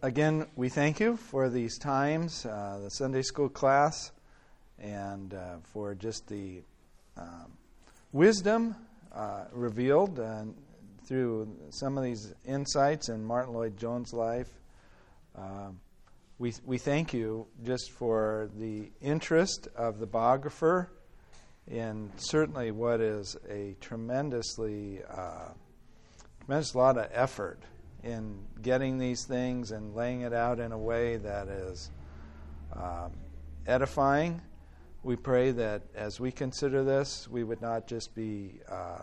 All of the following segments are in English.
Again, we thank you for these times, the Sunday school class, and for just the wisdom revealed through some of these insights in Martyn Lloyd-Jones' life. We thank you just for the interest of the biographer in certainly what is a tremendous lot of effort in getting these things and laying it out in a way that is edifying. We pray that as we consider this, we would not just be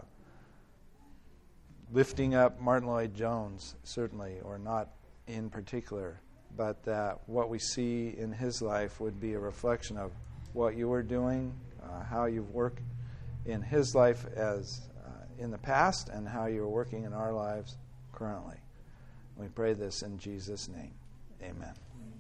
lifting up Martyn Lloyd-Jones, certainly, or not in particular, but that what we see in his life would be a reflection of what you were doing, how you've worked in his life as in the past, and how you're working in our lives currently. We pray this in Jesus' name. Amen.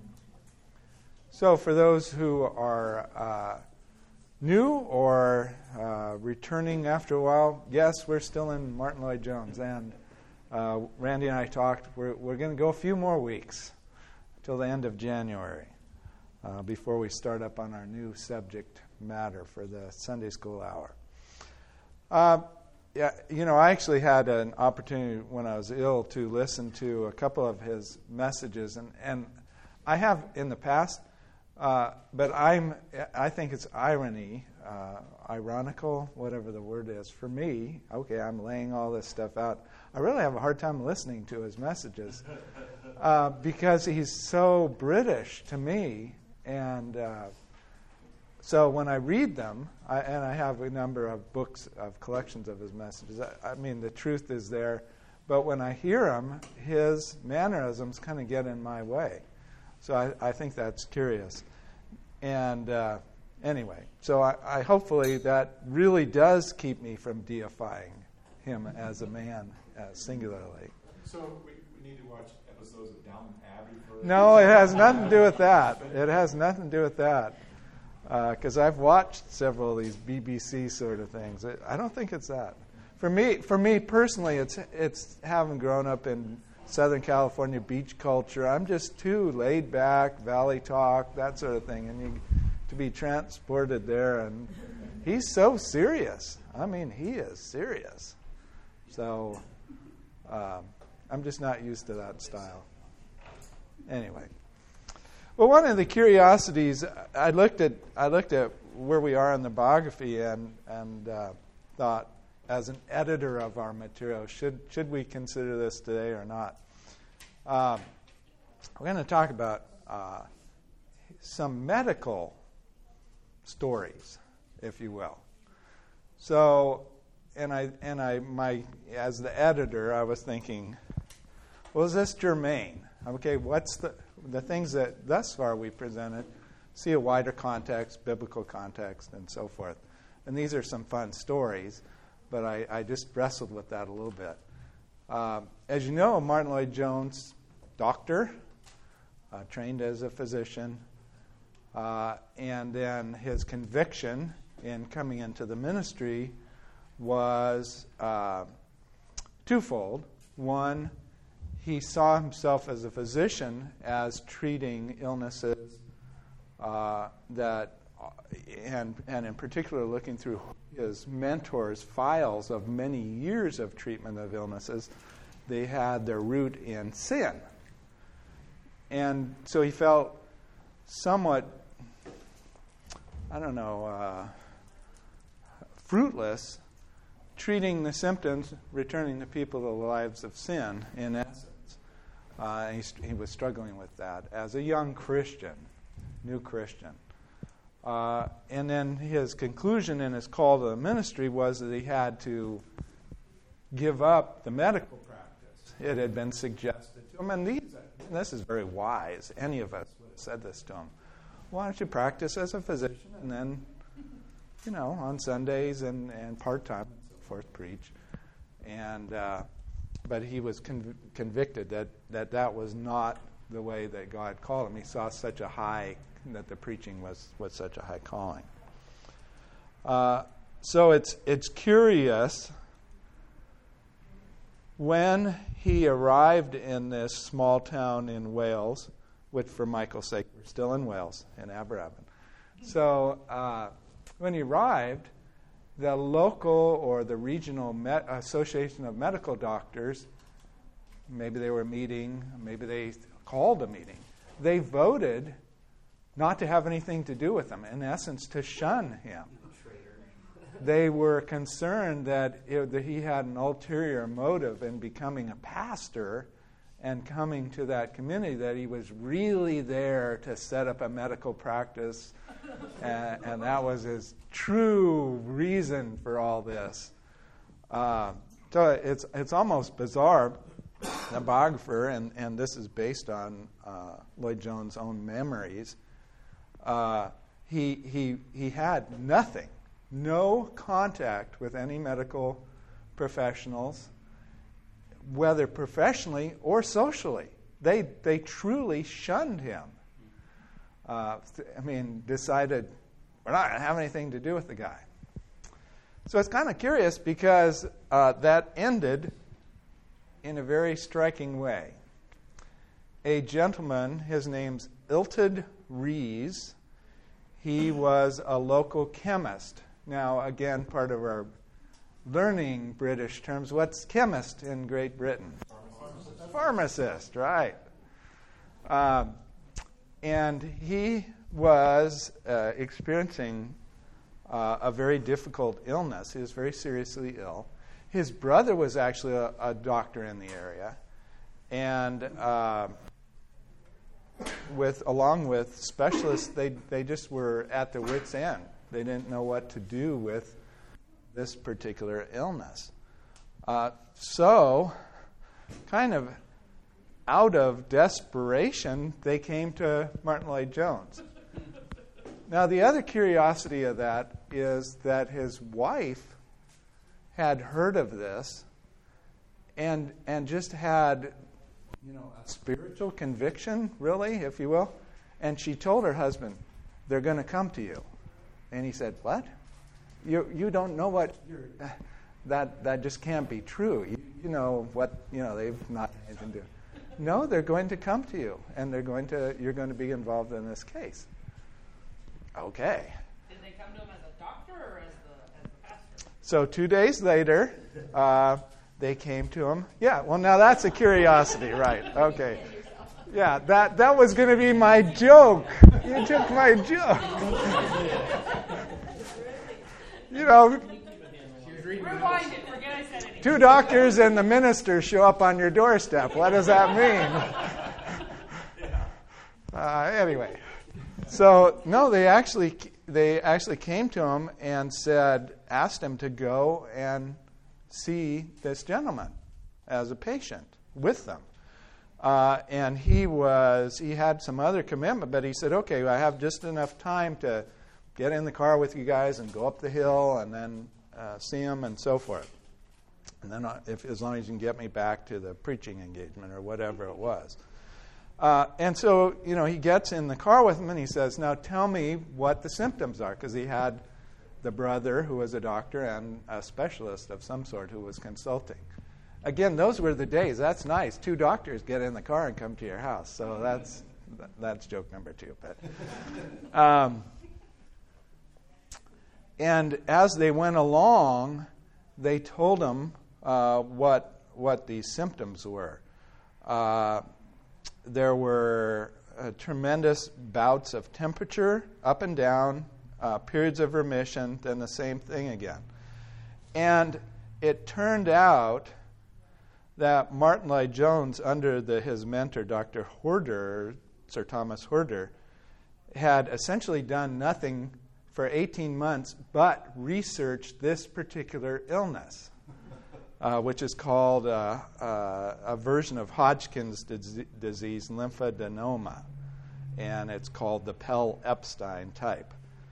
So for those who are new or returning after a while, yes, we're still in Martyn Lloyd-Jones. And Randy and I talked, we're going to go a few more weeks till the end of January before we start up on our new subject matter for the Sunday school hour. Yeah, I actually had an opportunity when I was ill to listen to a couple of his messages, and I have in the past, but I think it's ironical, whatever the word is. For me, okay, I'm laying all this stuff out. I really have a hard time listening to his messages because he's so British to me, and so when I read them, and I have a number of books of collections of his messages, I mean, the truth is there. But when I hear him, his mannerisms kind of get in my way. So I think that's curious. And anyway, so I hopefully that really does keep me from deifying him as a man, singularly. So we need to watch episodes of Downton Abbey for... No, it has nothing to do with that. It has nothing to do with that. Because I've watched several of these BBC sort of things. I don't think it's that. For me personally, it's having grown up in Southern California beach culture. I'm just too laid back, valley talk, that sort of thing, and to be transported there. And he's so serious. I mean, he is serious. So I'm just not used to that style. Anyway. Well, one of the curiosities, I looked at where we are in the biography and thought, as an editor of our material, should we consider this today or not? We're going to talk about some medical stories, if you will. So, as the editor, I was thinking, well, is this germane? Okay, what's the things that thus far we presented, see a wider context, biblical context, and so forth. And these are some fun stories, but I just wrestled with that a little bit. As you know, Martyn Lloyd-Jones, doctor, trained as a physician, and then his conviction in coming into the ministry was twofold. One, he saw himself as a physician as treating illnesses and in particular looking through his mentor's files of many years of treatment of illnesses. They had their root in sin. And so he felt somewhat, fruitless treating the symptoms, returning the people to the lives of sin, in essence. He was struggling with that as a young Christian, new Christian. And then his conclusion in his call to the ministry was that he had to give up the medical practice. It had been suggested to him, and this is very wise. Any of us would have said this to him. Why don't you practice as a physician and then, on Sundays and part-time and so forth, preach. But he was convicted that was not the way that God called him. He saw such a high, that the preaching was such a high calling. So it's curious when he arrived in this small town in Wales, which for Michael's sake, we're still in Wales, in Aberafan. So when he arrived, the local or the regional association of medical doctors, maybe they were meeting, maybe they called a meeting, they voted not to have anything to do with him, in essence, to shun him. They were concerned that he had an ulterior motive in becoming a pastor and coming to that community, that he was really there to set up a medical practice, and that was his true reason for all this. So it's almost bizarre. The biographer, and this is based on Lloyd Jones' own memories, he had nothing, no contact with any medical professionals, whether professionally or socially. They truly shunned him. Decided we're not going to have anything to do with the guy. So it's kind of curious because that ended in a very striking way. A gentleman, his name's Illtyd Rhys, he was a local chemist. Now, again, part of our learning British terms, what's chemist in Great Britain? Pharmacist, right. And he was experiencing a very difficult illness. He was very seriously ill. His brother was actually a doctor in the area, and along with specialists, they just were at their wits' end. They didn't know what to do with this particular illness. So, kind of out of desperation, they came to Martyn Lloyd-Jones. Now, the other curiosity of that is that his wife had heard of this and just had, a spiritual conviction, really, if you will. And she told her husband, "They're going to come to you." And he said, "What? You don't know what that just can't be true. You know what? They've not anything to do." "No, they're going to come to you, and you're going to be involved in this case." Okay. Did they come to him as a doctor or as the pastor? So 2 days later, they came to him. Yeah, well, now that's a curiosity, right? Okay. Yeah, that was going to be my joke. You took my joke. Rewind it. Forget I said anything. 2 doctors and the minister show up on your doorstep. What does that mean? Anyway, so no, they actually came to him and asked him to go and see this gentleman as a patient with them. And he had some other commitment, but he said, "Okay, I have just enough time to get in the car with you guys and go up the hill and then see him and so forth. And then as long as you can get me back to the preaching engagement or whatever it was." And so, he gets in the car with him and he says, "Now tell me what the symptoms are," because he had the brother who was a doctor and a specialist of some sort who was consulting. Again, those were the days. That's nice. 2 doctors get in the car and come to your house. So that's joke number 2. But and as they went along, they told him what these symptoms were. There were tremendous bouts of temperature, up and down, periods of remission, then the same thing again. And it turned out that Martyn Lloyd-Jones, under his mentor, Dr. Horder, Sir Thomas Horder, had essentially done nothing for 18 months but researched this particular illness, which is called a version of Hodgkin's disease, lymphadenoma, and it's called the Pell-Epstein type.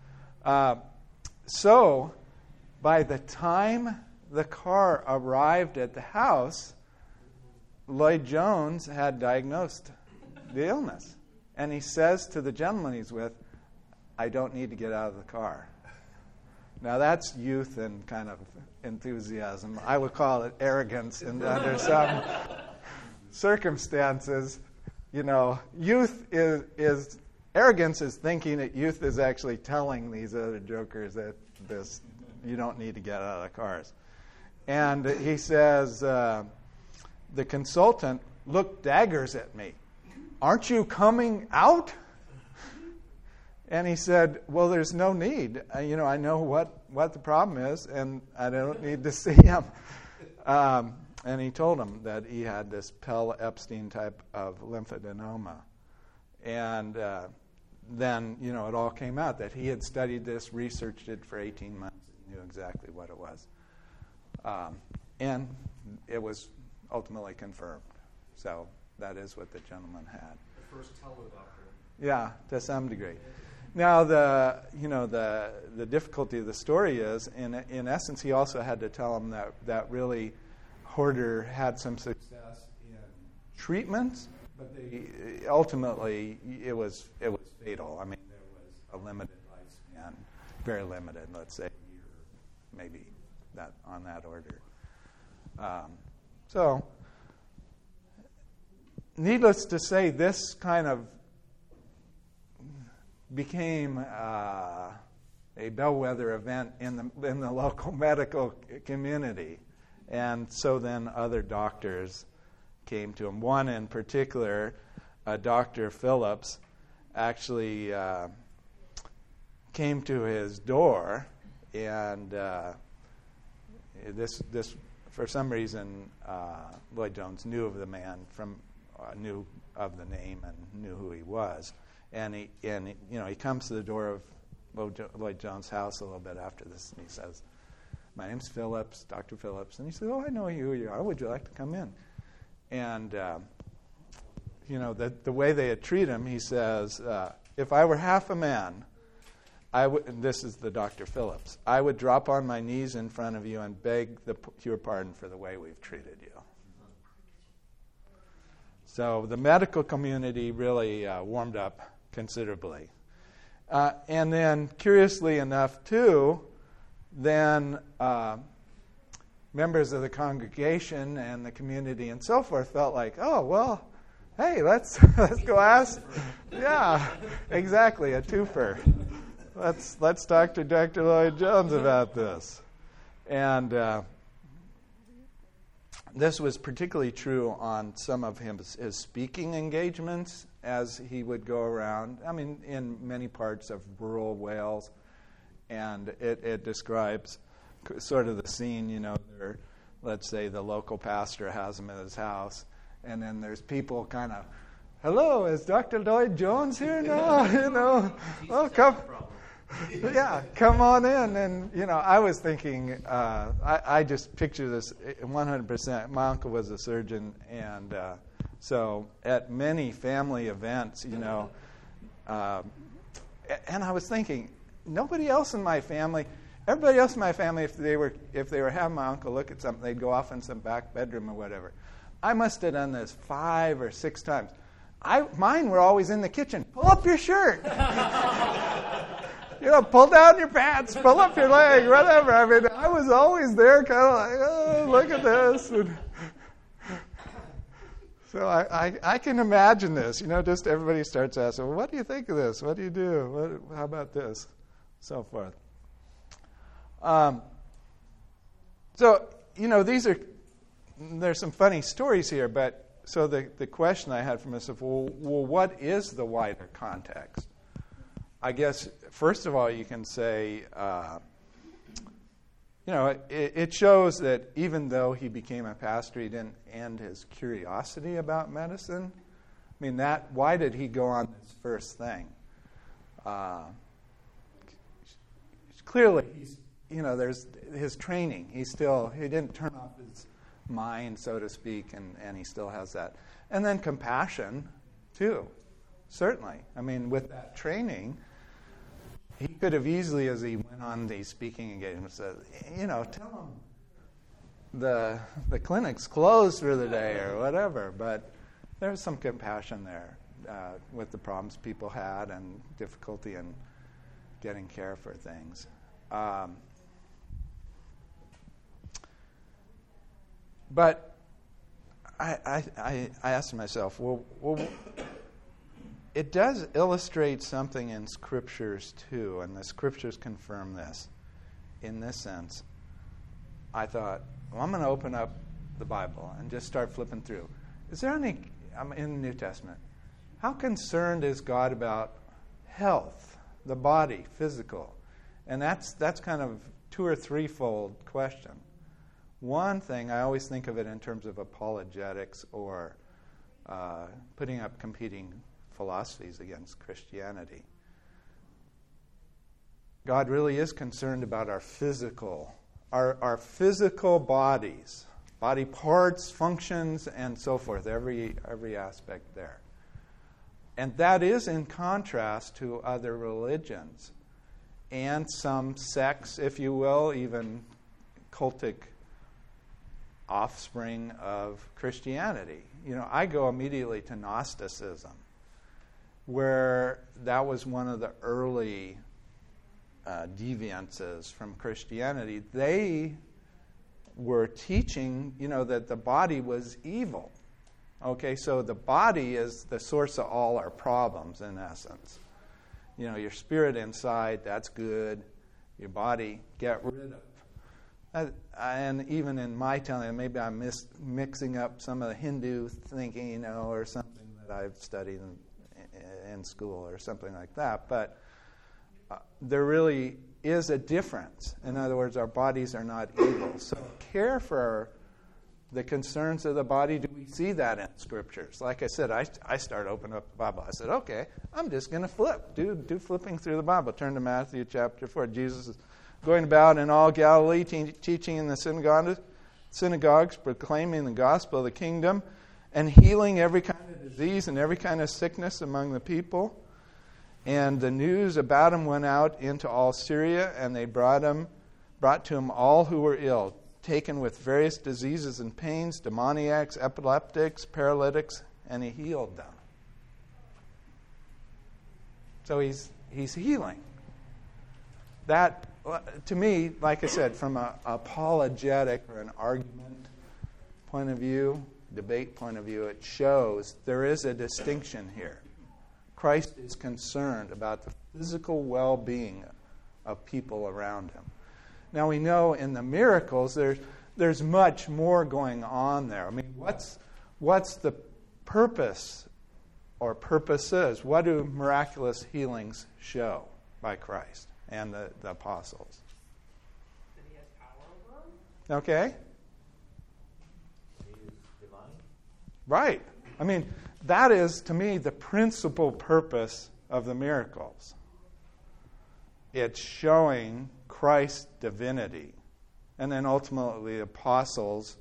So by the time the car arrived at the house, Lloyd-Jones had diagnosed the illness. And he says to the gentleman he's with, "I don't need to get out of the car." Now that's youth and kind of enthusiasm. I would call it arrogance under some circumstances. Youth is arrogance is thinking that youth is actually telling these other jokers that you don't need to get out of cars. And he says, the consultant looked daggers at me. Aren't you coming out? And he said, well, there's no need. I know what the problem is, and I don't need to see him. And he told him that he had this Pell-Epstein type of lymphadenoma. And then, it all came out that he had studied this, researched it for 18 months, and knew exactly what it was. And it was ultimately confirmed. So that is what the gentleman had. The first tele-doctor. Yeah, to some degree. Now, the difficulty of the story is, in essence, he also had to tell him that really Horder had some success in treatments, but ultimately it was fatal. I mean, there was a limited lifespan, very limited, let's say a year, maybe that on that order. So, needless to say, this kind of became a bellwether event in the local medical community. And so then other doctors came to him. One in particular, Dr. Phillips, actually came to his door, and this for some reason Lloyd Jones knew of the man knew of the name and knew who he was. And he comes to the door of Lloyd Jones' house a little bit after this, and he says, "My name's Phillips, Dr. Phillips." And he said, "Oh, I know who you are. Would you like to come in?" And the way they had treated him, he says, "If I were half a man, and this is the Dr. Phillips, I would drop on my knees in front of you and beg your pardon for the way we've treated you." So the medical community really warmed up considerably. And then, curiously enough, too, then members of the congregation and the community and so forth felt like, oh, well, hey, let's go ask. Yeah, exactly, a twofer. Let's talk to Dr. Lloyd Jones about this. And this was particularly true on some of his speaking engagements as he would go around. I mean, in many parts of rural Wales. And it describes sort of the scene, let's say the local pastor has him at his house, and then there's people kind of, "Hello, is Dr. Lloyd Jones here now?" "Oh, come. Yeah, come on in." And, I was thinking, I just picture this 100%. My uncle was a surgeon, and so at many family events, and I was thinking, everybody else in my family, if they were having my uncle look at something, they'd go off in some back bedroom or whatever. I must have done this 5 or 6 times. Mine were always in the kitchen. Pull up your shirt. Pull down your pants, pull up your leg, whatever. I mean, I was always there kind of like, oh, look at this. And so I can imagine this. Just everybody starts asking, well, what do you think of this? What do you do? How about this? So forth. So, there's some funny stories here, but so the question I had for myself, well, what is the wider context? I guess, first of all, you can say, it shows that even though he became a pastor, he didn't end his curiosity about medicine. I mean, why did he go on this first thing? Clearly, there's his training. He didn't turn off his mind, so to speak, and he still has that. And then compassion, too, certainly. I mean, with that training, he could have easily, as he went on these speaking engagements, said, tell him the clinic's closed for the day or whatever. But there was some compassion there with the problems people had and difficulty in getting care for things. But I asked myself, well, it does illustrate something in Scriptures too, and the Scriptures confirm this. In this sense, I thought, well, I'm going to open up the Bible and just start flipping through. Is there any, I'm in the New Testament, how concerned is God about health, the body, physical? And that's kind of two or threefold question. One thing, I always think of it in terms of apologetics or putting up competing philosophies against Christianity. God really is concerned about our physical bodies, body parts, functions, and so forth, every aspect there. And that is in contrast to other religions and some sects, if you will, even cultic offspring of Christianity. You know, I go immediately to Gnosticism, where that was one of the early deviances from Christianity. They were teaching, that the body was evil. Okay, so the body is the source of all our problems, in essence. Your spirit inside, that's good. Your body, get rid of. And even in my telling, maybe I'm mixing up some of the Hindu thinking, or something that I've studied in school or something like that. But there really is a difference. In other words, our bodies are not evil. So care for the concerns of the body. Do we see that in Scriptures? Like I said, I started opening up the Bible. I said, okay, I'm just going to flip. Do flipping through the Bible. Turn to Matthew chapter 4. Jesus is going about in all Galilee, teaching in the synagogues, proclaiming the gospel of the kingdom, and healing every kind of disease and every kind of sickness among the people. And the news about him went out into all Syria, and they brought to him all who were ill, taken with various diseases and pains, demoniacs, epileptics, paralytics, and he healed them. So he's healing. That, to me, like I said, from an apologetic or an argument point of view, debate point of view, it shows there is a distinction here. Christ is concerned about the physical well-being of people around him. Now we know in the miracles there's much more going on there. I mean, what's the purpose or purposes? What do miraculous healings show by Christ and the apostles? That he has power over them? Okay. He is divine. Right. I mean, that is, to me, the principal purpose of the miracles. It's showing Christ's divinity. And then ultimately the apostles,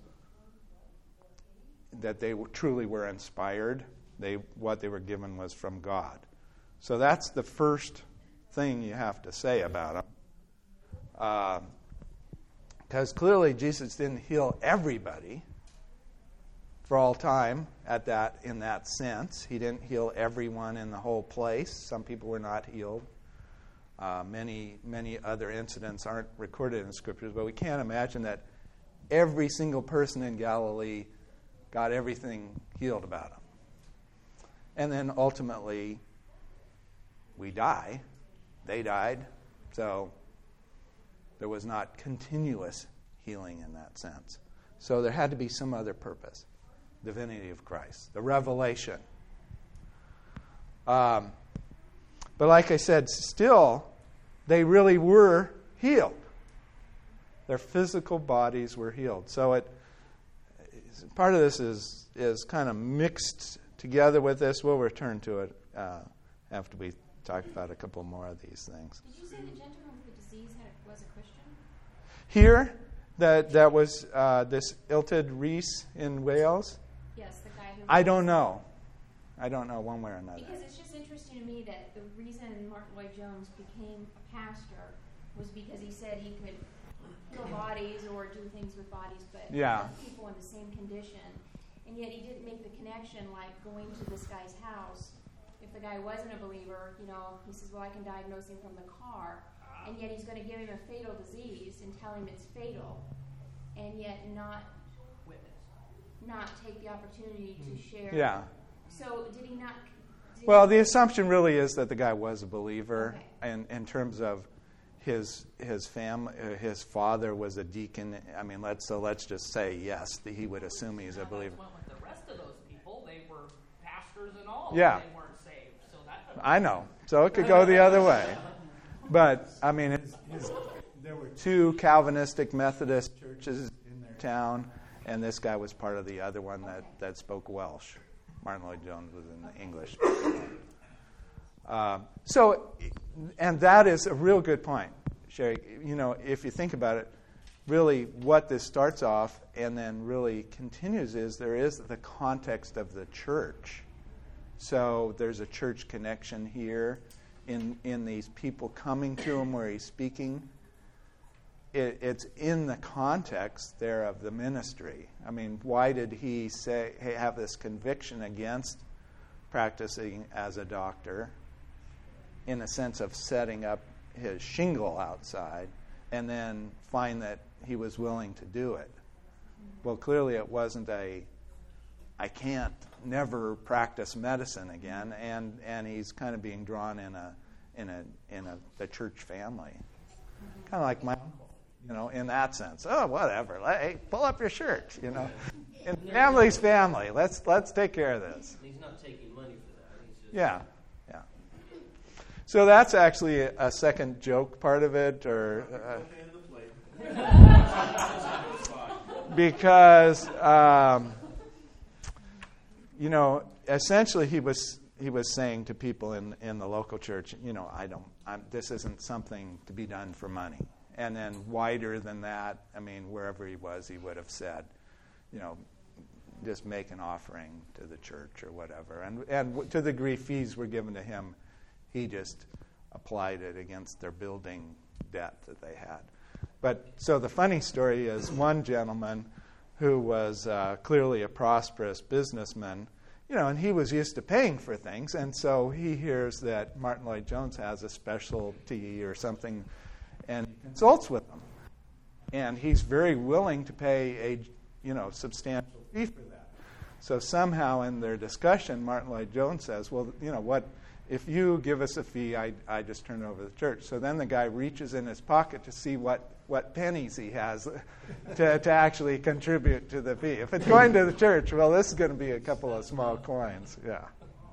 that they truly were inspired. What they were given was from God. So that's the first thing you have to say about them. Because clearly Jesus didn't heal everybody for all time in that sense. He didn't heal everyone in the whole place. Some people were not healed. Many other incidents aren't recorded in the Scriptures, but we can't imagine that every single person in Galilee got everything healed about them. And then ultimately, we die. They died. So there was not continuous healing in that sense. So there had to be some other purpose. Divinity of Christ, the revelation. But like I said, still, they really were healed. Their physical bodies were healed. So part of this is kind of mixed together with this. We'll return to it after we talk about a couple more of these things. Did you say the gentleman with the disease was a Christian? Here, that was this Illtyd Rhys in Wales. Yes, the guy who... I don't know one way or another. Because it's just interesting to me that the reason Martin Lloyd-Jones became a pastor was because he said he could heal bodies or do things with bodies, but people in the same condition. And yet he didn't make the connection, like going to this guy's house. If the guy wasn't a believer, he says, well, I can diagnose him from the car. And yet he's going to give him a fatal disease and tell him it's fatal. And yet not... Witness. not take the opportunity to share. Yeah. So did he not? Well, the assumption really is that the guy was a believer, Okay. in terms of his family. His father was a deacon. I mean, let's just say yes, that he would assume he's a believer. Went with the rest of those people. They were pastors and all. Yeah. They weren't saved. So that. I know. So it could go the other way. But, I mean, there were 2 Calvinistic Methodist churches in their town, and this guy was part of the other one that spoke Welsh. Martin Lloyd-Jones was in the English. And that is a real good point, Sherry. You know, if you think about it, really what this starts off and then really continues is there is the context of the church. So there's a church connection here in these people coming to him where he's speaking. It's in the context there of the ministry. I mean, why did he have this conviction against practicing as a doctor in a sense of setting up his shingle outside and then find that he was willing to do it? Well, clearly it wasn't I can't never practice medicine again, and he's kind of being drawn in the church family, kind of like my uncle, you know, in that sense. Oh, whatever, hey, pull up your shirt, you know. And family's family. Let's take care of this. He's not taking money for that. He's just Yeah. So that's actually a second joke part of it, or because you know, essentially he was saying to people in the local church, you know, this isn't something to be done for money. And then wider than that, I mean, wherever he was, he would have said, you know, just make an offering to the church or whatever. And to the degree fees were given to him, he just applied it against their building debt that they had. But so the funny story is one gentleman who was clearly a prosperous businessman, you know, and he was used to paying for things, and so he hears that Martin Lloyd-Jones has a specialty or something, and consults with him, and he's very willing to pay a substantial fee for that. So somehow in their discussion, Martin Lloyd-Jones says, well, you know what? If you give us a fee, I just turn it over to the church. So then the guy reaches in his pocket to see what pennies he has to actually contribute to the fee. If it's going to the church, well, this is going to be a couple of small coins. Yeah.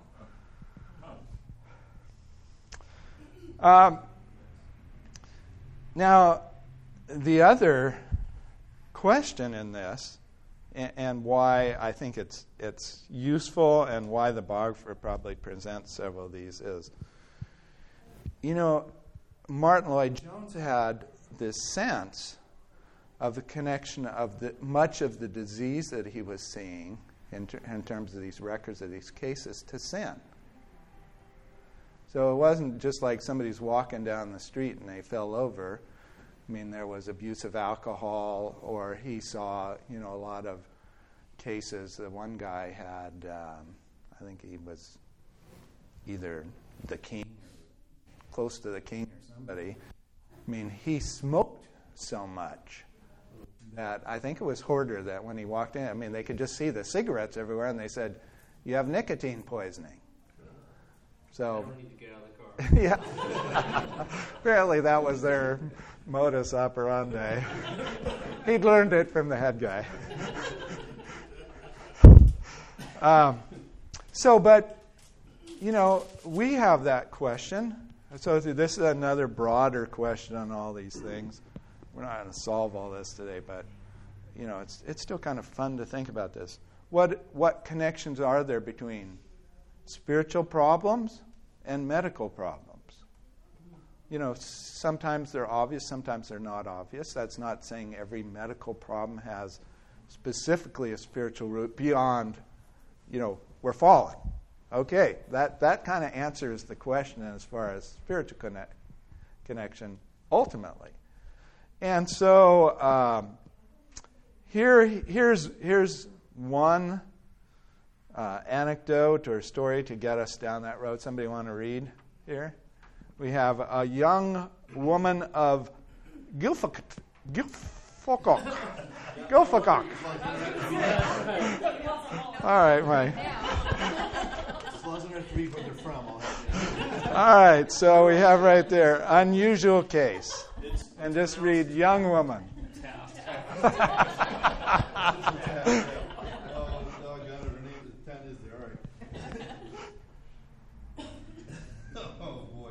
Now, the other question in this, and why I think it's useful and why the Bogford probably presents several of these is, you know, Martin Lloyd-Jones had this sense of the connection of much of the disease that he was seeing in terms of these records of these cases to sin. So it wasn't just like somebody's walking down the street and they fell over. I mean, there was abuse of alcohol, or he saw, you know, a lot of cases. The one guy had, I think he was either the king, close to the king or somebody. I mean, he smoked so much that I think it was Horder that when he walked in, I mean, they could just see the cigarettes everywhere, and they said, you have nicotine poisoning. So, I don't need to get out of the car. yeah. Apparently that was their modus operandi. He'd learned it from the head guy. But, you know, we have that question. So this is another broader question on all these things. We're not going to solve all this today, but, you know, it's still kind of fun to think about this. What connections are there between spiritual problems and medical problems? You know, sometimes they're obvious, sometimes they're not obvious. That's not saying every medical problem has specifically a spiritual root beyond, you know, we're falling. Okay, that kind of answers the question as far as spiritual connection ultimately. And so here's one anecdote or story to get us down that road. Somebody want to read here? We have a young woman of Guildford, Fokok. Go Fokok. All right, Mike. As long as they're three where they're from, I'll help you. All right, so we have right there, unusual case. And just read young woman. Oh, doggone it, her name is 10 is there, all right. Oh, boy.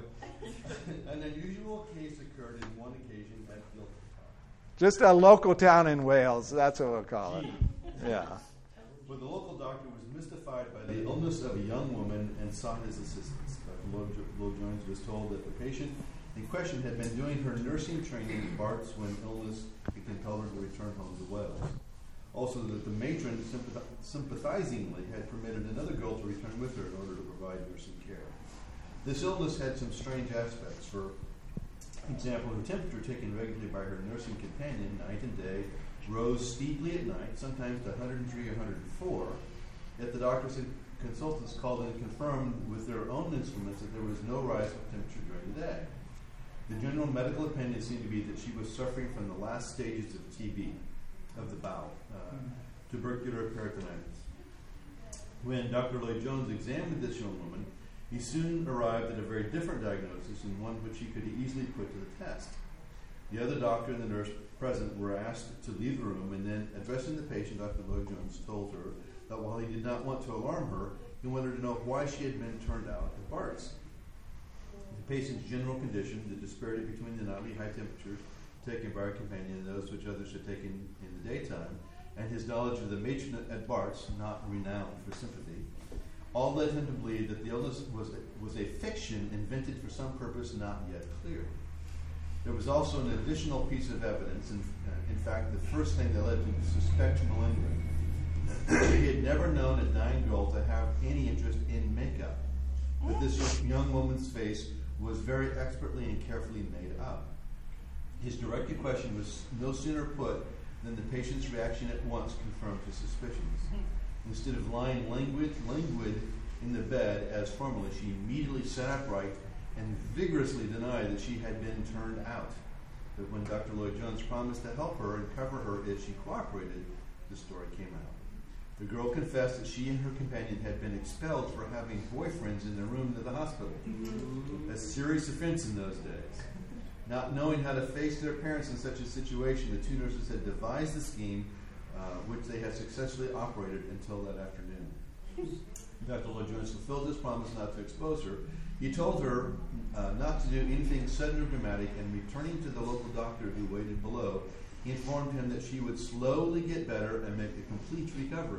An unusual case occurred in one occasion at Gilthar. Just a local town in Wales, that's what we'll call it. Yeah. Where the local doctor was mystified by the illness of a young woman and sought his assistance. Dr. Lloyd-Jones was told that the patient in question had been doing her nursing training at Barts when illness had compelled her to return home to Wales. Also, that the matron sympathizingly had permitted another girl to return with her in order to provide nursing care. This illness had some strange aspects. For example, her temperature taken regularly by her nursing companion night and day rose steeply at night, sometimes to 103 or 104, yet the doctors and consultants called in and confirmed with their own instruments that there was no rise of temperature during the day. The general medical opinion seemed to be that she was suffering from the last stages of TB, of the bowel, tubercular peritonitis. When Dr. Lloyd-Jones examined this young woman, he soon arrived at a very different diagnosis and one which he could easily put to the test. The other doctor and the nurse present were asked to leave the room, and then, addressing the patient, Dr. Lloyd-Jones told her that while he did not want to alarm her, he wanted to know why she had been turned out at Barts. The patient's general condition, the disparity between the nightly high temperatures taken by her companion and those which others had taken in the daytime, and his knowledge of the matron at Barts, not renowned for sympathy, all led him to believe that the illness was a fiction invented for some purpose not yet clear. There was also an additional piece of evidence, in fact, the first thing that led him to suspect malingering. He had never known a dying girl to have any interest in makeup, but this young woman's face was very expertly and carefully made up. His directed question was no sooner put than the patient's reaction at once confirmed his suspicions. Instead of lying languid in the bed as formerly, she immediately sat upright and vigorously denied that she had been turned out. But when Dr. Lloyd-Jones promised to help her and cover her if she cooperated, the story came out. The girl confessed that she and her companion had been expelled for having boyfriends in their room at the hospital. A serious offense in those days. Not knowing how to face their parents in such a situation, the two nurses had devised a scheme which they had successfully operated until that afternoon. Dr. Lloyd-Jones fulfilled his promise not to expose her. He told her not to do anything sudden or dramatic, and returning to the local doctor who waited below, he informed him that she would slowly get better and make a complete recovery.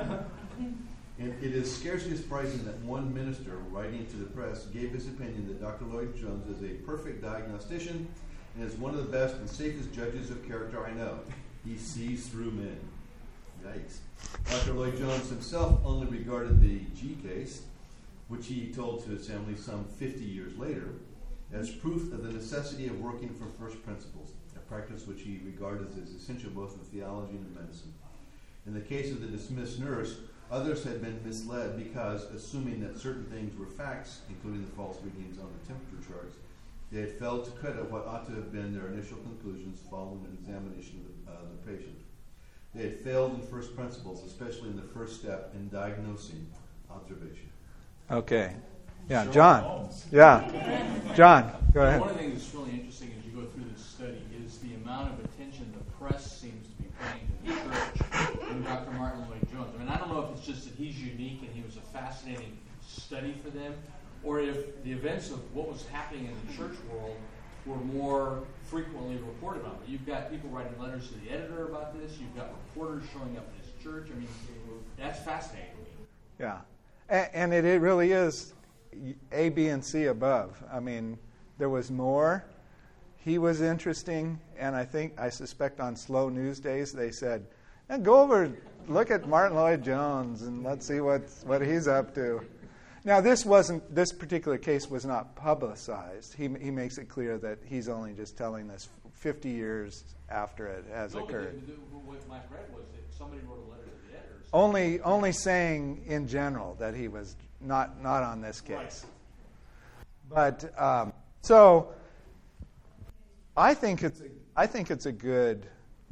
And it is scarcely surprising that one minister, writing to the press, gave his opinion that Dr. Lloyd-Jones is a perfect diagnostician and is one of the best and safest judges of character I know. He sees through men. Yikes. Dr. Lloyd-Jones himself only regarded the G case, which he told to his family some 50 years later, as proof of the necessity of working from first principles, a practice which he regarded as essential both in theology and in medicine. In the case of the dismissed nurse, others had been misled because, assuming that certain things were facts, including the false readings on the temperature charts, they had failed to credit what ought to have been their initial conclusions following an examination of the patient. They had failed in first principles, especially in the first step in diagnosing observation. Okay. Yeah, John. Yeah. John, go ahead. One of the things that's really interesting as you go through this study is the amount of attention the press seems to be paying to the church and Dr. Martin Lloyd-Jones. I mean, I don't know if it's just that he's unique and he was a fascinating study for them, or if the events of what was happening in the church world were more frequently reported on. But you've got people writing letters to the editor about this. You've got reporters showing up at his church. I mean, that's fascinating to me. Yeah. And it really is A, B, and C above. I mean, there was more. He was interesting, and I suspect on slow news days they said, go over, look at Martin Lloyd-Jones, and let's see what he's up to. Now, this particular case was not publicized. He makes it clear that he's only just telling this 50 years after it has occurred. What Mike read was that somebody wrote a letter to the editors. Only saying in general that he was not on this case. Right. But so I think it's a good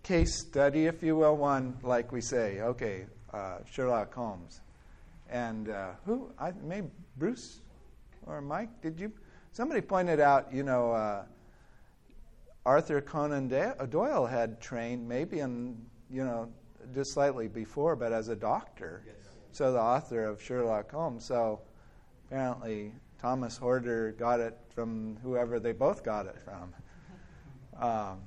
case study, if you will, one like we say, okay, Sherlock Holmes. And maybe Bruce or Mike, somebody pointed out, Arthur Conan Doyle had trained maybe just slightly before, but as a doctor. Yes. So the author of Sherlock Holmes. So apparently Thomas Horder got it from whoever they both got it from.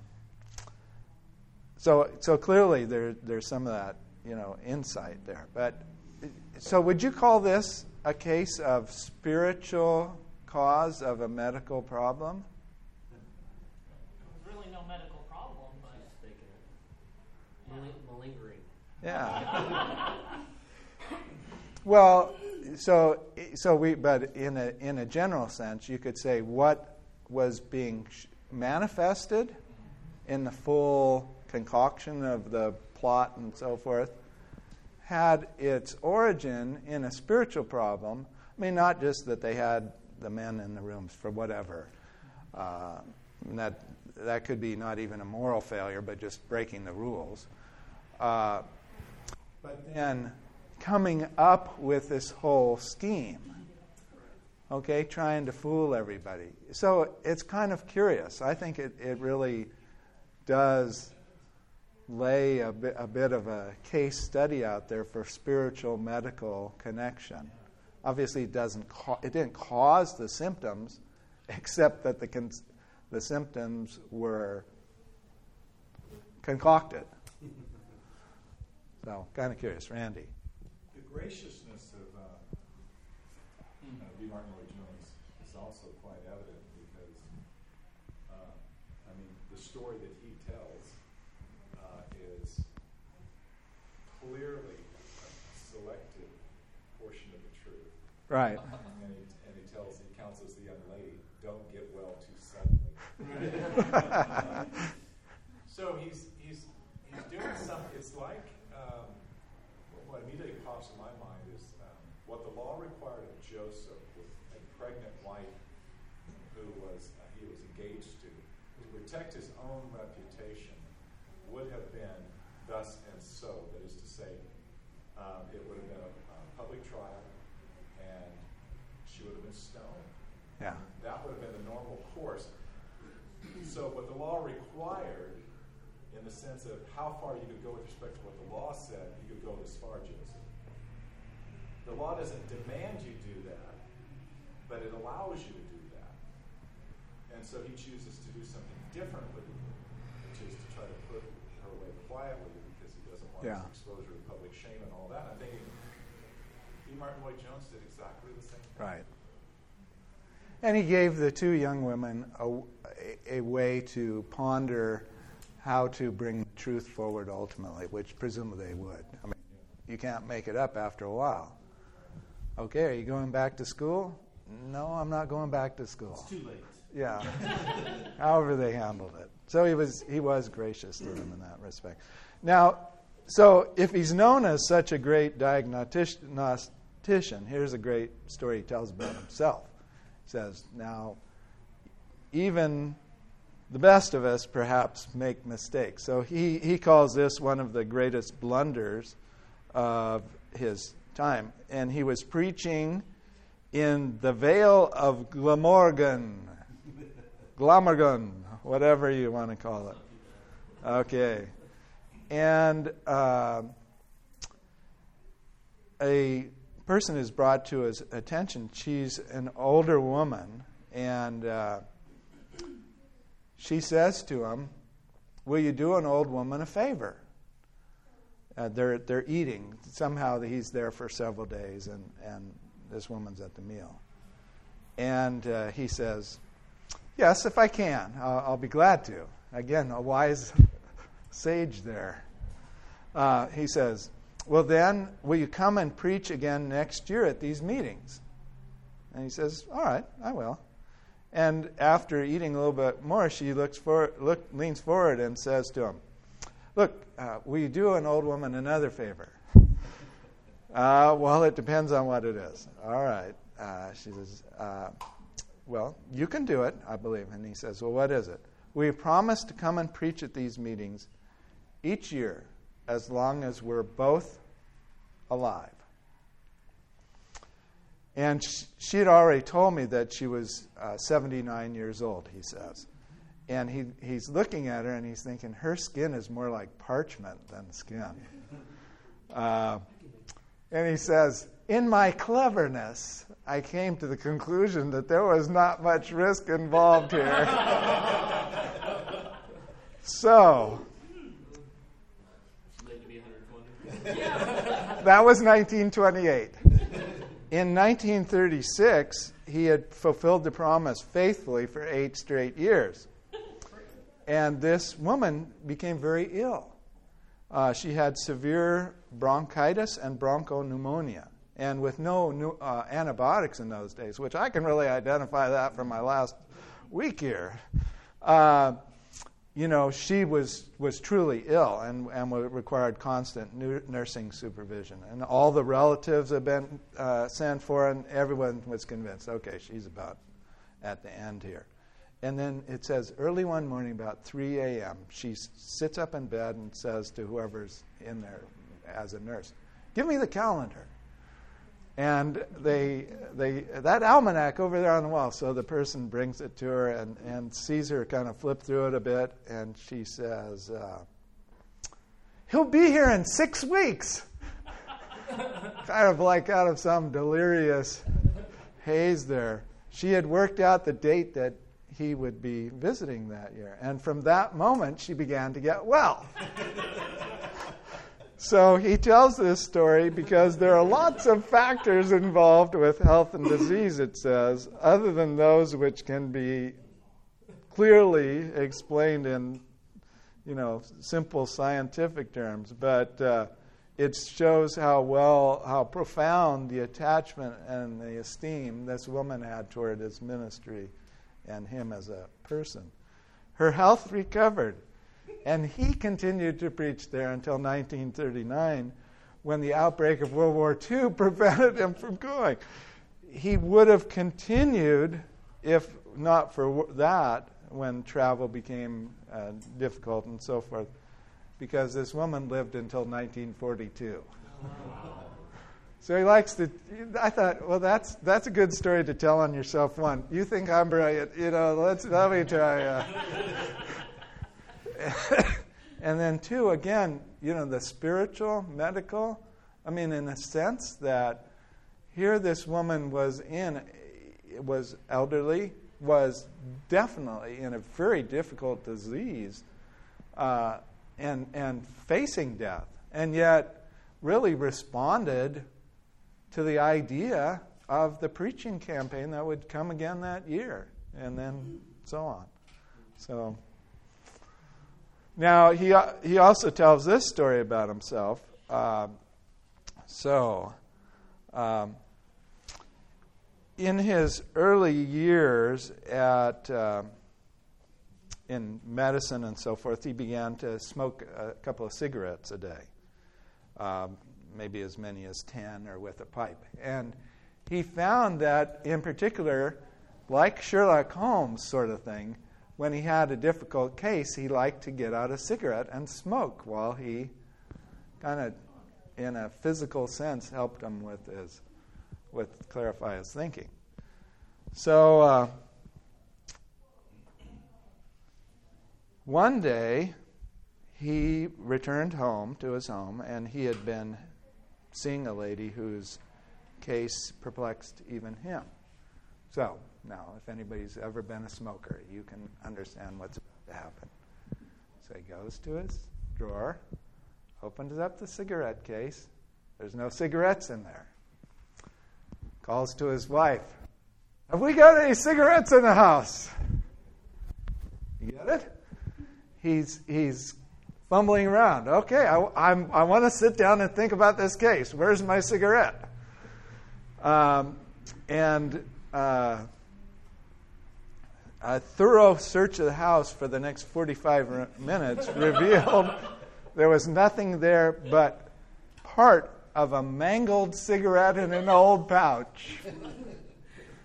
So clearly there's some of that, insight there. But so would you call this a case of spiritual cause of a medical problem? There's really no medical problem, but malingering. Yeah. Well, but in a general sense, you could say what was being manifested in the full concoction of the plot and so forth had its origin in a spiritual problem. I mean, not just that they had the men in the rooms for whatever. That could be not even a moral failure, but just breaking the rules. But then coming up with this whole scheme, okay, trying to fool everybody. So it's kind of curious. I think it really does lay a bit of a case study out there for spiritual medical connection. Obviously, it didn't cause the symptoms, except that the symptoms were concocted. So, kind of curious, Randy. The graciousness of V. Martin Lloyd-Jones is also quite evident because, the story that he tells is clearly a selected portion of the truth. Right. And he counsels the young lady, don't get well too suddenly. So he's doing something. It's like what immediately pops in my mind is what the law required of Joseph with a pregnant wife who he was engaged to protect his own reputation would have been thus and so. That is to say, it would have been a public trial, and she would have been stoned. Yeah. That would have been the normal course. So what the law required, in the sense of how far you could go with respect to what the law said, you could go this far, Joseph. The law doesn't demand you do that, but it allows you to do that. And so he chooses to do something different with it, which is to try to put her away quietly because he doesn't want this exposure to public shame and all that. I'm thinking, V. Martin Lloyd-Jones did exactly the same thing. Right. And he gave the two young women a way to ponder how to bring truth forward ultimately, which presumably they would. I mean, you can't make it up after a while. Okay, are you going back to school? No, I'm not going back to school. It's too late. Yeah. However they handled it. So he was gracious to them in that respect. Now, so if he's known as such a great diagnostician, here's a great story he tells about himself. He says, now, even the best of us perhaps make mistakes. So he calls this one of the greatest blunders of his time. And he was preaching in the Vale of Glamorgan, whatever you want to call it. Okay. And a person is brought to his attention. She's an older woman, and she says to him, will you do an old woman a favor? They're eating. Somehow he's there for several days, and this woman's at the meal. And he says, yes, if I can. I'll be glad to. Again, a wise sage there. He says, well then, will you come and preach again next year at these meetings? And he says, all right, I will. And after eating a little bit more, she leans forward and says to him, look, will you do an old woman another favor? Well, it depends on what it is. All right. She says, well, you can do it, I believe. And he says, well, what is it? Will you promise to come and preach at these meetings each year as long as we're both alive. And she had already told me that she was 79 years old, he says. And he's looking at her and he's thinking, her skin is more like parchment than skin. And he says, in my cleverness, I came to the conclusion that there was not much risk involved here. So, that was 1928. In 1936, he had fulfilled the promise faithfully for 8 straight years. And this woman became very ill. She had severe bronchitis and bronchopneumonia. And with no antibiotics in those days, which I can really identify that from my last week here, she was truly ill and required constant nursing supervision. And all the relatives had been sent for, and everyone was convinced, okay, she's about at the end here. And then it says, early one morning, about 3 a.m., she sits up in bed and says to whoever's in there as a nurse, give me the calendar. And that almanac over there on the wall, so the person brings it to her and sees her kind of flip through it a bit, and she says, he'll be here in 6 weeks. Kind of like out of some delirious haze there. She had worked out the date that he would be visiting that year. And from that moment, she began to get well. So he tells this story because there are lots of factors involved with health and disease, it says, other than those which can be clearly explained in, simple scientific terms. But it shows how profound the attachment and the esteem this woman had toward his ministry and him as a person. Her health recovered. And he continued to preach there until 1939, when the outbreak of World War II prevented him from going. He would have continued if not for that, when travel became difficult and so forth, because this woman lived until 1942. So he likes to. I thought, well, that's a good story to tell on yourself. One, you think I'm brilliant, let me try. And then 2, again, the spiritual, medical. I mean, in a sense that here this woman was elderly, was definitely in a very difficult disease, and facing death, and yet really responded to the idea of the preaching campaign that would come again that year, and then so on. So. Now, he also tells this story about himself. In his early years in medicine and so forth, he began to smoke a couple of cigarettes a day, maybe as many as 10 or with a pipe. And he found that, in particular, like Sherlock Holmes sort of thing, when he had a difficult case, he liked to get out a cigarette and smoke while he kind of, in a physical sense, helped him with clarify his thinking. So one day he returned home to his home, and he had been seeing a lady whose case perplexed even him. So now, if anybody's ever been a smoker, you can understand what's about to happen. So he goes to his drawer, opens up the cigarette case. There's no cigarettes in there. Calls to his wife. Have we got any cigarettes in the house? You get it? He's fumbling around. Okay, I want to sit down and think about this case. Where's my cigarette? A thorough search of the house for the next 45 minutes revealed there was nothing there but part of a mangled cigarette in an old pouch.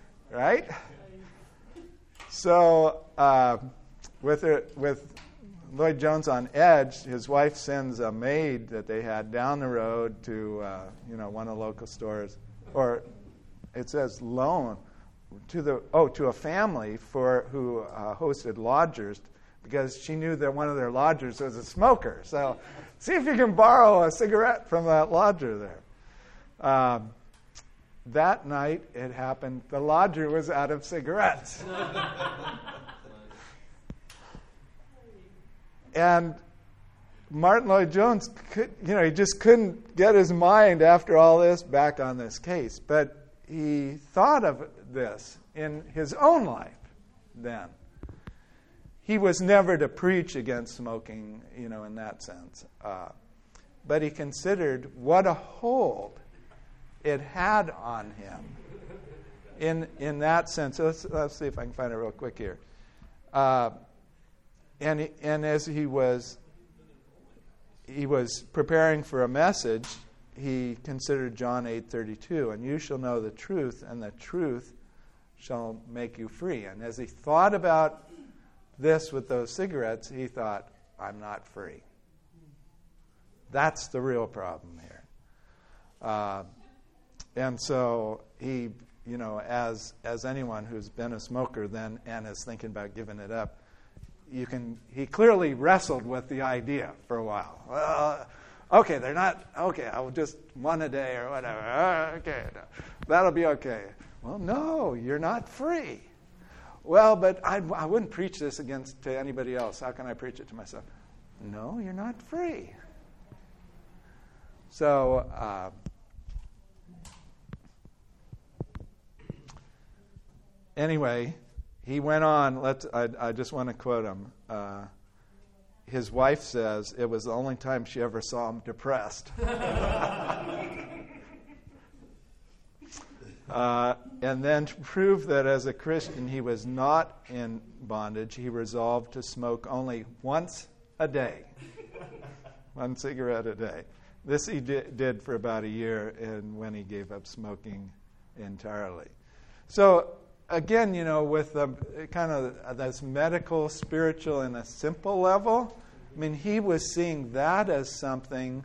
Right? So, with Lloyd Jones on edge. His wife sends a maid that they had down the road to one of the local stores, or it says loan to a family who hosted lodgers, because she knew that one of their lodgers was a smoker. So see if you can borrow a cigarette from that lodger there. That night it happened, the lodger was out of cigarettes. And Martin Lloyd-Jones, he just couldn't get his mind after all this back on this case. But he thought of this in his own life then. He was never to preach against smoking, in that sense. But he considered what a hold it had on him in that sense. So let's see if I can find it real quick here. And as he was preparing for a message, he considered John 8:32, and you shall know the truth, and the truth shall make you free. And as he thought about this with those cigarettes, he thought, I'm not free. That's the real problem here. And so he, as anyone who's been a smoker then and is thinking about giving it up, he clearly wrestled with the idea for a while. Well, okay, they're not, okay, I'll just one a day or whatever. Okay, that'll be okay. Well, no, you're not free. Well, but I wouldn't preach this to anybody else. How can I preach it to myself? No, you're not free. So, anyway, he went on. I just want to quote him. His wife says it was the only time she ever saw him depressed. And then to prove that as a Christian he was not in bondage, he resolved to smoke only once a day. 1 cigarette a day. This he did for about a year, and when he gave up smoking entirely. So, again, with kind of this medical, spiritual, and a simple level, I mean, he was seeing that as something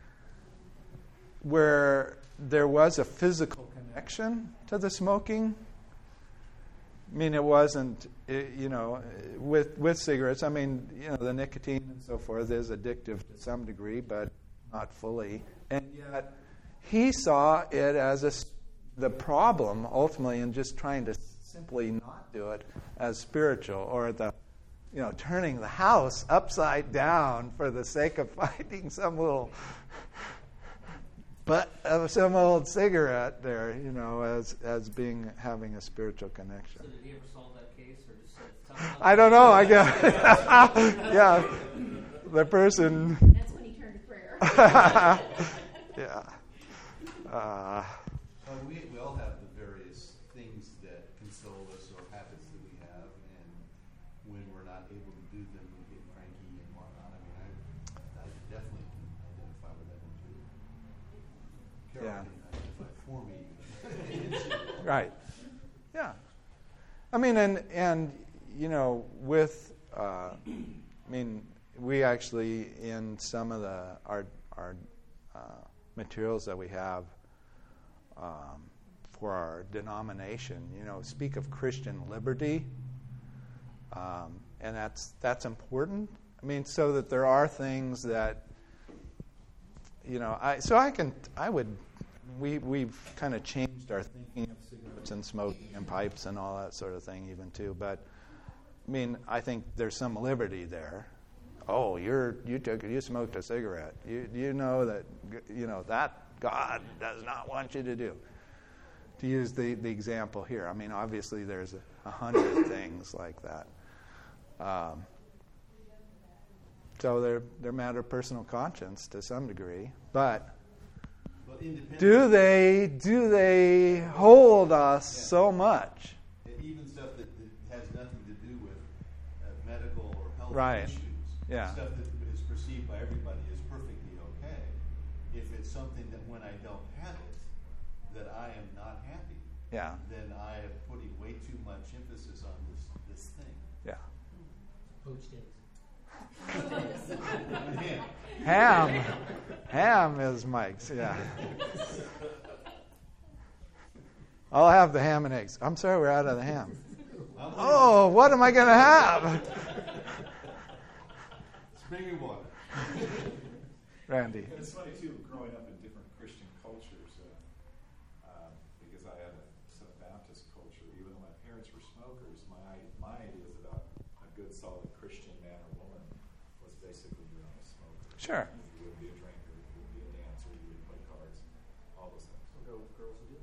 where there was a physical connection to the smoking. I mean, it wasn't, with cigarettes. I mean, the nicotine and so forth is addictive to some degree, but not fully. And yet, he saw it as the problem, ultimately, in just trying to simply not do it, as spiritual, or turning the house upside down for the sake of finding some little some old cigarette there, as having a spiritual connection. So did he ever solve that case, or just I don't know. I guess. Yeah, the person. That's when he turned to prayer. Yeah. We all have the various things that console us or habits that we have, and when we're not able to do them, we get cranky and whatnot. I mean, I definitely can identify with that one too. Carol can identify for me. Right. Yeah. I mean, and with we actually, in some of our materials that we have for our denomination, speak of Christian liberty, and that's important. I mean, so that there are things that we've kind of changed our thinking of cigarettes and smoking and pipes and all that sort of thing even too. But I mean, I think there's some liberty there. Oh, you smoked a cigarette. You know that that God does not want you to do. To use the example here, I mean, obviously there's 100 things like that. So they're matter of personal conscience to some degree, but do they hold us so much? Even stuff that has nothing to do with medical or health issues. Yeah. Stuff that is perceived by everybody as perfectly okay. If it's something that when I don't have it, that I am not happy, then I am putting way too much emphasis on this thing. Yeah. poached eggs? Ham is Mike's, yeah. I'll have the ham and eggs. I'm sorry, we're out of the ham. Oh, what am I going to have? Spring water. Randy. And it's funny, too, growing up in different Christian cultures, because I had a Baptist culture, even though my parents were smokers, my ideas about a good, solid Christian man or woman was basically you're not a smoker. Sure. You wouldn't be a drinker, you wouldn't be a dancer, you wouldn't play cards, all those things. Go with girls who do.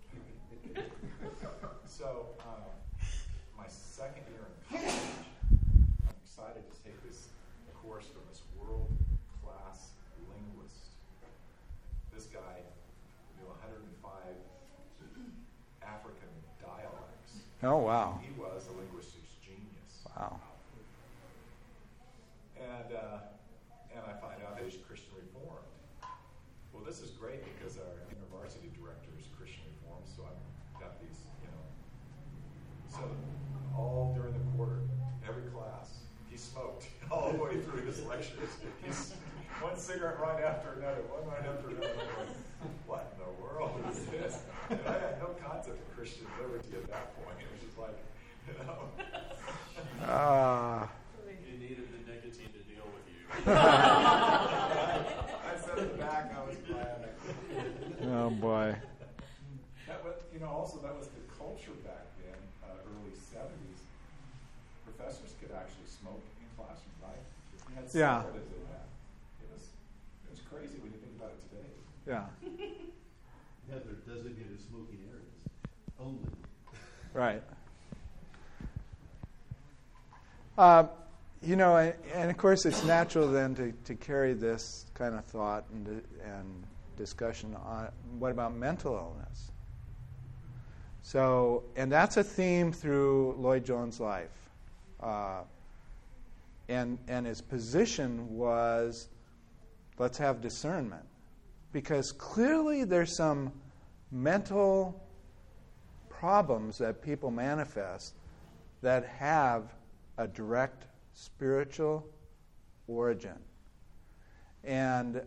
So, my second year in college, I'm excited to take this course from this world-class linguist. This guy knew 105 African dialects. Oh, wow. He was a linguistics genius. Wow. And I find out that he's Christian Reformed. Well, this is great because our university director is Christian Reformed, so I've got these, So all during the quarter, every class, he smoked all the way through his lectures. He's one cigarette right after another, one right after another. I'm like, what in the world is this? And I had no concept of Christian liberty at that point. It was just like, You needed the nicotine to deal with you. I sat in the back, I was glad. Oh, boy. That was, also that was the culture back then, early 70s. Professors could actually smoke in classrooms, right? We had Yeah. several that did that. It was crazy when you think about it today. Yeah. Yeah, they're designated smoking areas only. Right. And of course, it's natural then to carry this kind of thought and discussion on what about mental illness. So, and that's a theme through Lloyd Jones' life, and his position was, let's have discernment, because clearly there's some mental problems that people manifest that have a direct spiritual origin. And,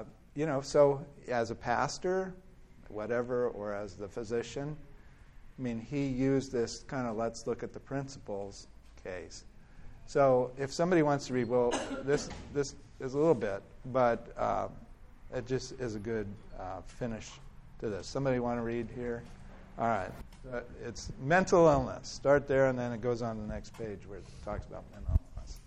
so as a pastor, whatever, or as the physician, he used this kind of let's look at the principles case. So if somebody wants to read, well, this is a little bit, but it just is a good finish to this. Somebody want to read here? All right. It's mental illness. Start there, and then it goes on to the next page where it talks about mental illness.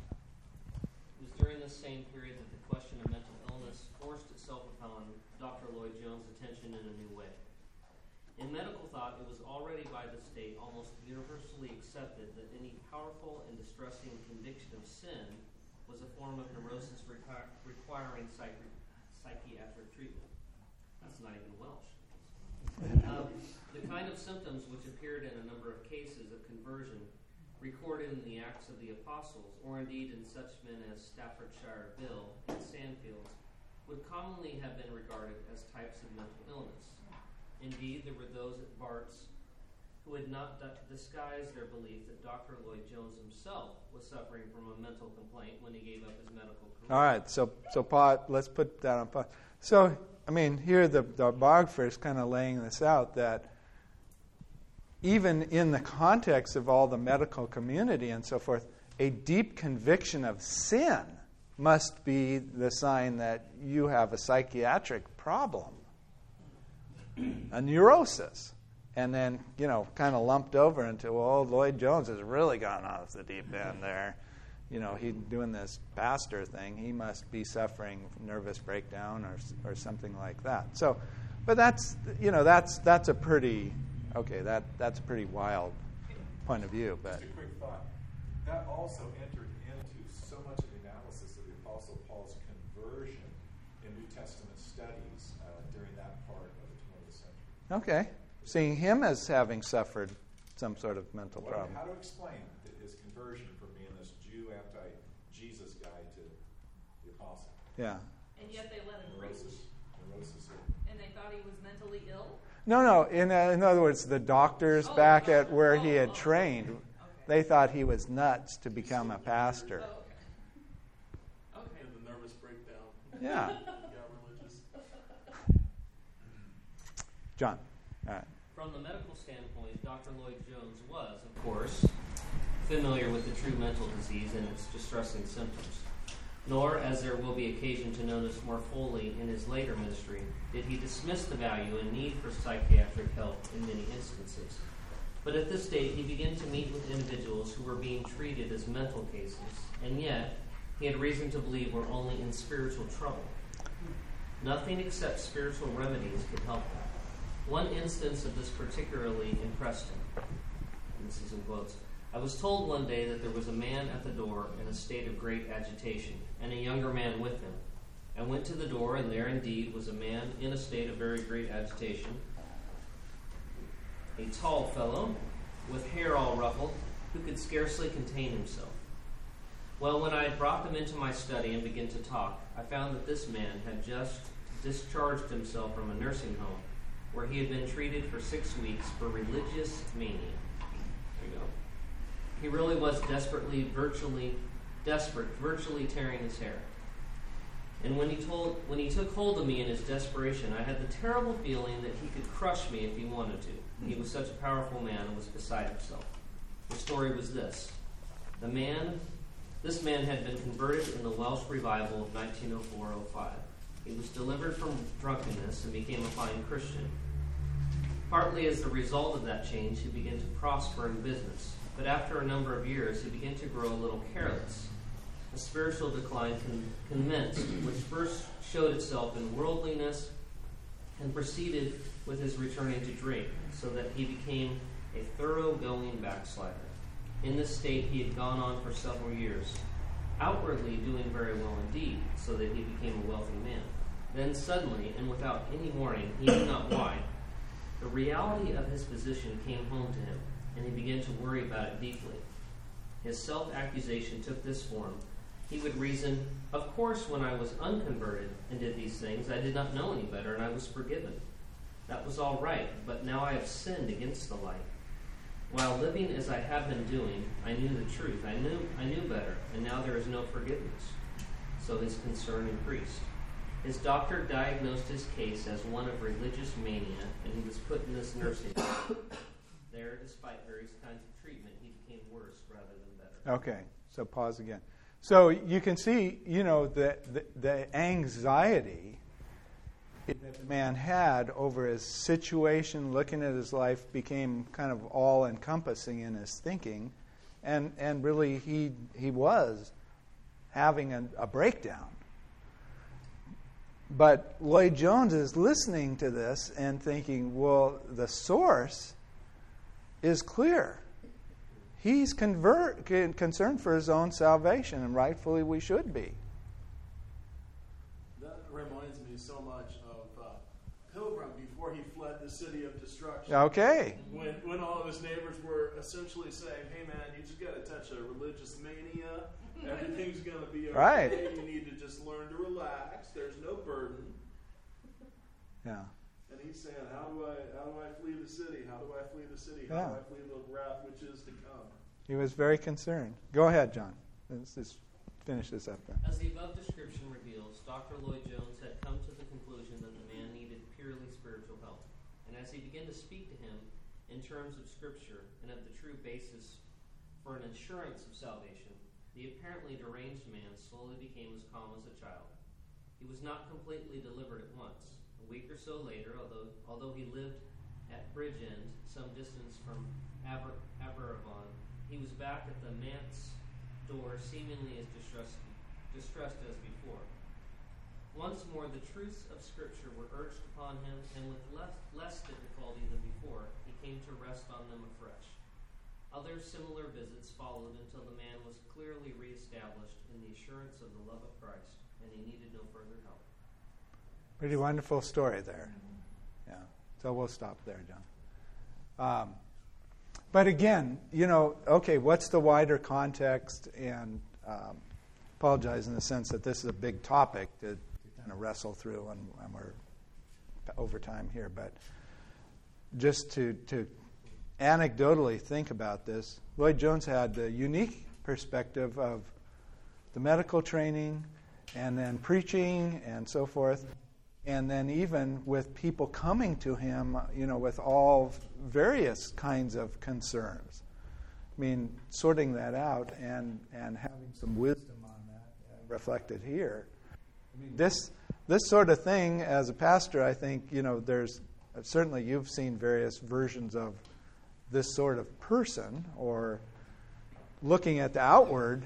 It was during this same period that the question of mental illness forced itself upon Dr. Lloyd Jones' attention in a new way. In medical thought, it was already by the state almost universally accepted that any powerful and distressing conviction of sin was a form of neurosis requiring psychiatric treatment. That's not even Welsh. The kind of symptoms which appeared in a number of cases of conversion recorded in the Acts of the Apostles, or indeed in such men as Staffordshire Bill and Sandfields, would commonly have been regarded as types of mental illness. Indeed, there were those at Bart's who had not disguised their belief that Dr. Lloyd Jones himself was suffering from a mental complaint when he gave up his medical career. All right, so let's put that on pause. So, here the biographer is kind of laying this out, that even in the context of all the medical community and so forth, a deep conviction of sin must be the sign that you have a psychiatric problem, a neurosis. And then, kind of lumped over into, Lloyd Jones has really gone off the deep end there. He's doing this pastor thing. He must be suffering nervous breakdown or something like that. So, but that's a pretty, that's a pretty wild point of view. But just a quick thought. That also entered into so much of the analysis of the Apostle Paul's conversion in New Testament studies during that part of the 20th century. Okay. Seeing him as having suffered some sort of mental problem. How to explain his conversion from being this Jew, anti-Jesus guy to the apostle? Yeah. And yet they let him preach. Neurosis. And they thought he was mentally ill? No. In other words, the doctors back at where he had trained, they thought he was nuts to become a pastor. Yeah. Got religious. John. All right. From the medical standpoint, Dr. Lloyd Jones was, of course, familiar with the true mental disease and its distressing symptoms. Nor, as there will be occasion to notice more fully in his later ministry, did he dismiss the value and need for psychiatric help in many instances. But at this date, he began to meet with individuals who were being treated as mental cases, and yet he had reason to believe were only in spiritual trouble. Nothing except spiritual remedies could help them. One instance of this particularly impressed him. And this is in quotes. I was told one day that there was a man at the door in a state of great agitation, and a younger man with him. I went to the door, and there indeed was a man in a state of very great agitation, a tall fellow, with hair all ruffled, who could scarcely contain himself. Well, when I had brought them into my study and began to talk, I found that this man had just discharged himself from a nursing home, where he had been treated for 6 weeks for religious mania. There you go. He really was virtually tearing his hair. And when he took hold of me in his desperation, I had the terrible feeling that he could crush me if he wanted to. He was such a powerful man and was beside himself. The story was this. This man had been converted in the Welsh revival of 1904-05. He was delivered from drunkenness and became a fine Christian. Partly as the result of that change, he began to prosper in business. But after a number of years, he began to grow a little careless. A spiritual decline commenced, which first showed itself in worldliness and proceeded with his returning to drink, so that he became a thoroughgoing backslider. In this state he had gone on for several years, outwardly doing very well indeed, so that he became a wealthy man. Then suddenly, and without any warning, he knew not why, the reality of his position came home to him, and he began to worry about it deeply. His self-accusation took this form. He would reason, of course, when I was unconverted and did these things, I did not know any better, and I was forgiven. That was all right, but now I have sinned against the light. While living as I have been doing, I knew the truth. I knew better, and now there is no forgiveness. So his concern increased. His doctor diagnosed his case as one of religious mania, and he was put in this nursing home. There, despite various kinds of treatment, he became worse rather than better. Okay, so pause again. So you can see, the anxiety that the man had over his situation, looking at his life, became kind of all-encompassing in his thinking, and really he was having a breakdown. But Lloyd Jones is listening to this and thinking, well, the source is clear. He's concerned for his own salvation, and rightfully we should be. That reminds me so much of Pilgrim before he fled the city of destruction. Okay. When all of his neighbors were essentially saying, hey man, you just got to touch a religious mania. Everything's going to be okay. Right. You need to just learn to relax. There's no burden. Yeah. And he's saying, how do I flee the city? How do I flee the city? How do I flee the wrath which is to come? He was very concerned. Go ahead, John. Let's just finish this up then. As the above description reveals, Dr. Lloyd Jones had come to the conclusion that the man needed purely spiritual help. And as he began to speak to him in terms of Scripture and of the true basis for an assurance of salvation, the apparently deranged man slowly became as calm as a child. He was not completely delivered at once. A week or so later, although he lived at Bridgend, some distance from Aberavon, he was back at the manse door, seemingly as distressed as before. Once more, the truths of Scripture were urged upon him, and with less difficulty than before, he came to rest on them afresh. Other similar visits followed until the man was clearly reestablished in the assurance of the love of Christ, and he needed no further help. Pretty wonderful story there. Yeah. So we'll stop there, John. But again, okay, what's the wider context? And apologize in the sense that this is a big topic to kind of wrestle through, and we're over time here. But just to anecdotally think about this, Lloyd Jones had the unique perspective of the medical training and then preaching and so forth. And then even with people coming to him, with all various kinds of concerns. I mean, sorting that out and having some wisdom on that reflected here. I mean, this sort of thing, as a pastor, I think, there's certainly you've seen various versions of this sort of person, or looking at the outward,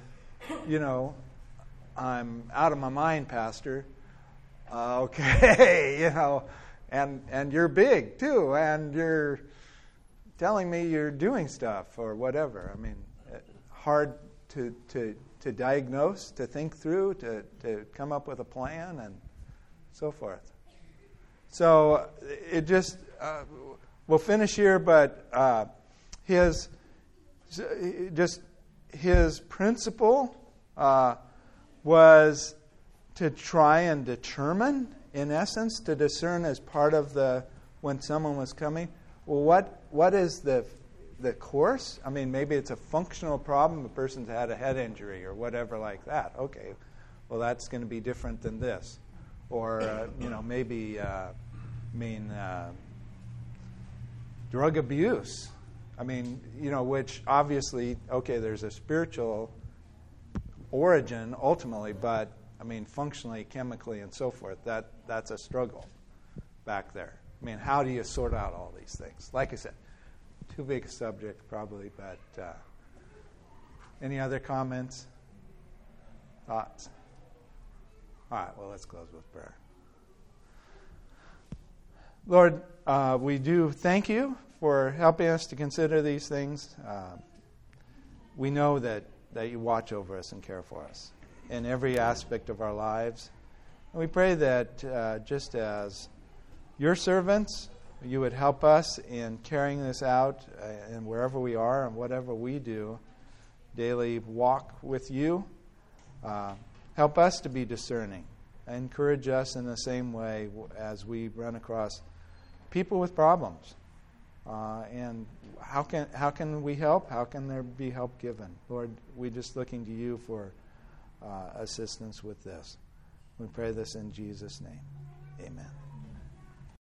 I'm out of my mind, Pastor. Okay, and you're big too, and you're telling me you're doing stuff or whatever. I mean, hard to diagnose, to think through, to come up with a plan, and so forth. So it just we'll finish here, but his principle was to try and determine, in essence, to discern as part of when someone was coming. Well, what is the course? I mean, maybe it's a functional problem. The person's had a head injury or whatever like that. Okay, well, that's going to be different than this. Or, maybe, drug abuse. I mean, which obviously, okay, there's a spiritual origin ultimately, but, I mean, functionally, chemically, and so forth, that's a struggle back there. I mean, how do you sort out all these things? Like I said, too big a subject probably, but any other comments? Thoughts? All right, well, let's close with prayer. Lord, we do thank you for helping us to consider these things. We know that you watch over us and care for us in every aspect of our lives. And we pray that just as your servants, you would help us in carrying this out and wherever we are and whatever we do, daily walk with you. Help us to be discerning. Encourage us in the same way as we run across people with problems. And how can we help? How can there be help given? Lord, we're just looking to you for assistance with this. We pray this in Jesus' name. Amen.